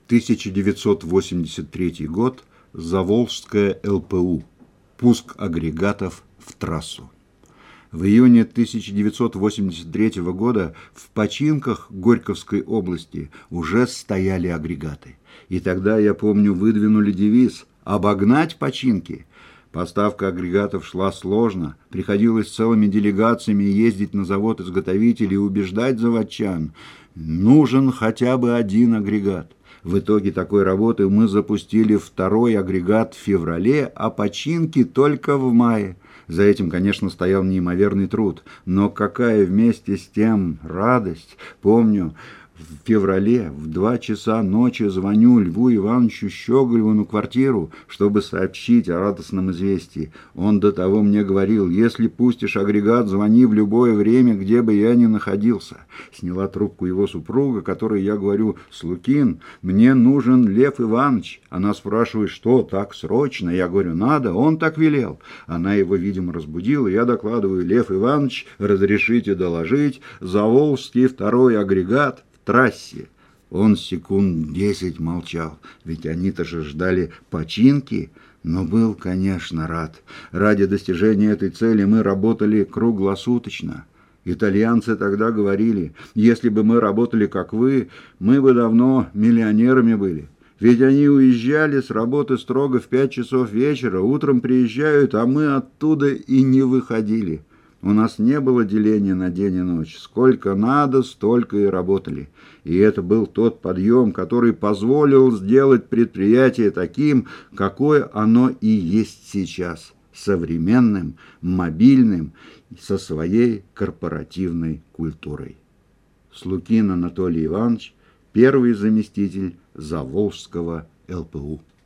1983 год. Заволжская ЛПУ. Пуск агрегатов в трассу. В июне 1983 года в починках Горьковской области уже стояли агрегаты. И тогда, я помню, выдвинули девиз «Обогнать починки». Поставка агрегатов шла сложно, приходилось целыми делегациями ездить на завод-изготовитель и убеждать заводчан. Нужен хотя бы один агрегат. В итоге такой работы мы запустили второй агрегат в феврале, а починки только в мае. За этим, конечно, стоял неимоверный труд, но какая вместе с тем радость. Помню, в феврале в 2 часа ночи звоню Льву Ивановичу Щеголеву на квартиру, чтобы сообщить о радостном известии. Он до того мне говорил: если пустишь агрегат, звони в любое время, где бы я ни находился. Сняла трубку его супруга, которой я говорю: Слукин, мне нужен Лев Иванович. Она спрашивает: что, так срочно? Я говорю: надо, он так велел. Она его, видимо, разбудила. Я докладываю: Лев Иванович, разрешите доложить, Заволжский второй агрегат трассе. Он секунд 10 молчал, ведь они-то же ждали починки, но был, конечно, рад. Ради достижения этой цели мы работали круглосуточно. Итальянцы тогда говорили: если бы мы работали как вы, мы бы давно миллионерами были. Ведь они уезжали с работы строго в 5 часов вечера, утром приезжают, а мы оттуда и не выходили. У нас не было деления на день и ночь. Сколько надо, столько и работали. И это был тот подъем, который позволил сделать предприятие таким, какое оно и есть сейчас. Современным, мобильным, со своей корпоративной культурой. Слукин Анатолий Иванович, первый заместитель Заволжского ЛПУ.